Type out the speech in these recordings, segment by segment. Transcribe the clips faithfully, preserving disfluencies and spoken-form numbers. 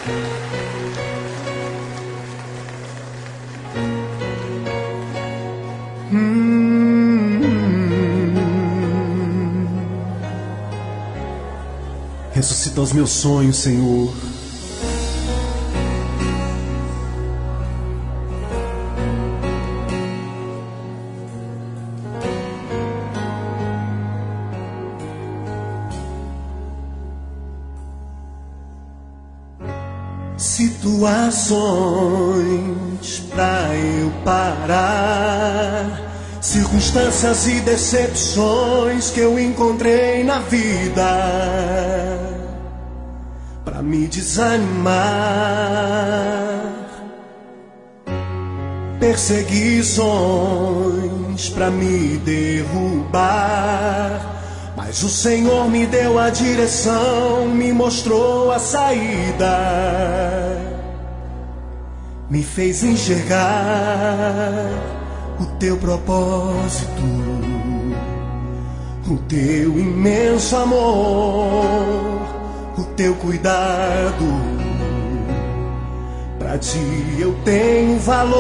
Ressuscita os meus sonhos, Senhor. Situações pra eu parar, circunstâncias e decepções que eu encontrei na vida pra me desanimar, perseguições pra me derrubar. Mas o Senhor me deu a direção, me mostrou a saída, me fez enxergar o teu propósito, o teu imenso amor, o teu cuidado. Pra ti eu tenho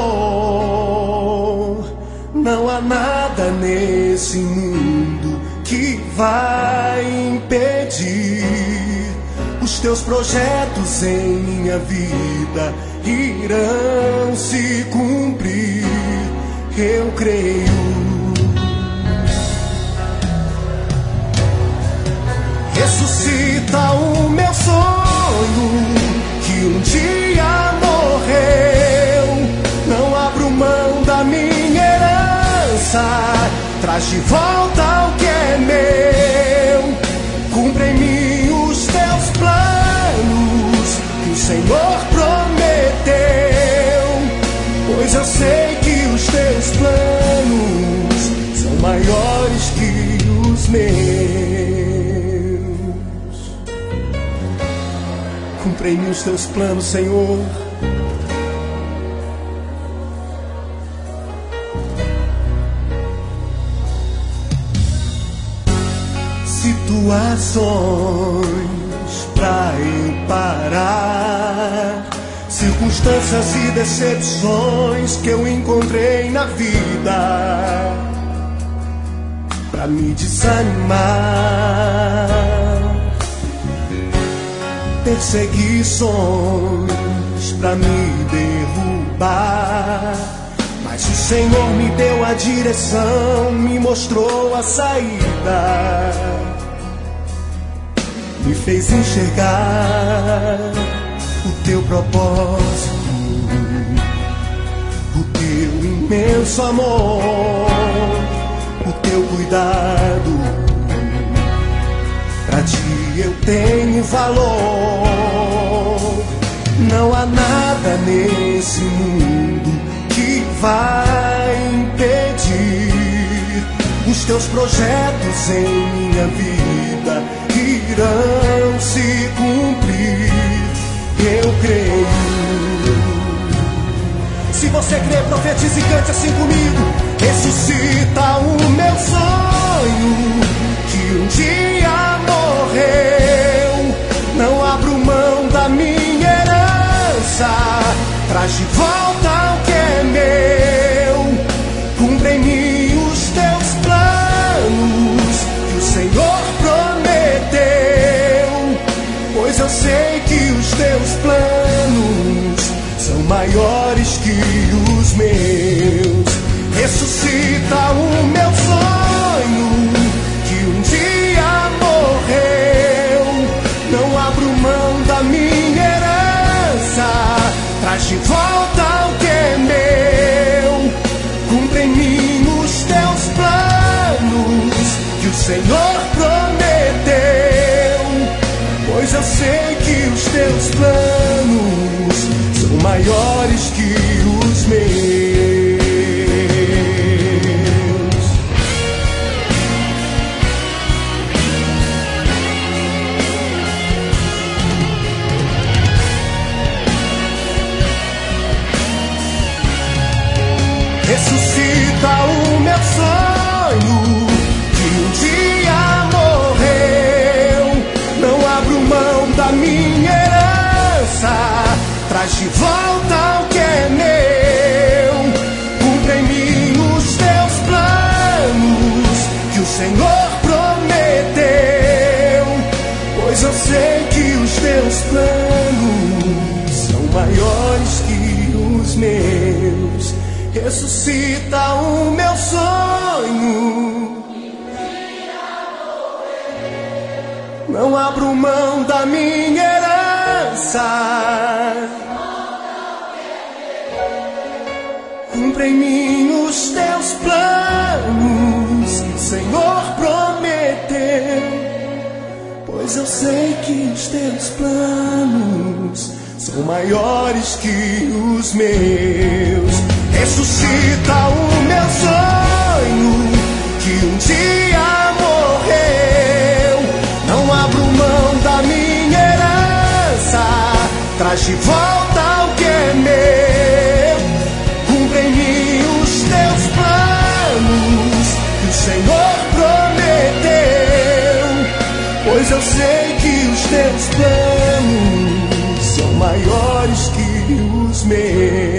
valor, não há nada nesse mundo que vai impedir os teus projetos em minha vida irão se cumprir. Eu creio. Ressuscita o meu sonho que um dia morreu. Não abro mão da minha herança, traz de volta o que é meu. Cumpre em mim os teus planos que o Senhor prometeu, pois eu sei que os teus planos são maiores que os meus. Cumpre em mim os teus planos, Senhor. Situações pra eu parar, circunstâncias e decepções que eu encontrei na vida pra me desanimar, perseguições pra me derrubar. Mas o Senhor me deu a direção, me mostrou a saída, me fez enxergar o teu propósito, o teu imenso amor, o teu cuidado. Pra ti eu tenho valor, não há nada nesse mundo que vai impedir os teus projetos em minha vida irão se cumprir. Eu creio. Se você crê, profetize e cante assim comigo. Ressuscita o meu sonho que um dia morreu. Não abro mão da minha herança, traz de volta o que é meu. Cumpre em mim os teus planos que o Senhor prometeu, pois eu sei que os teus planos são maiores que os meus. Ressuscita o meu sonho que um dia morreu. Não abro mão da minha herança, traz de volta o que é meu. Cumpre em mim os teus planos que o Senhor prometeu, pois eu sei que os teus planos são maiores que os meus. Ressuscita o meu sonho que um dia morreu. Não abro mão da minha herança, traz de volta o que é meu. Cumpre em mim os teus planos que o Senhor prometeu, pois eu sei que os teus planos são maiores que os meus. Ressuscita o meu sonho, não abro mão da minha herança. Cumpre em mim os teus planos que o Senhor prometeu, pois eu sei que os teus planos são maiores que os meus. Ressuscita o meu sonho que um dia morreu. Não abro mão da minha herança, traz de volta o que é meu. Cumpre em mim os teus planos que o Senhor prometeu, pois eu sei que os teus planos são maiores que os meus.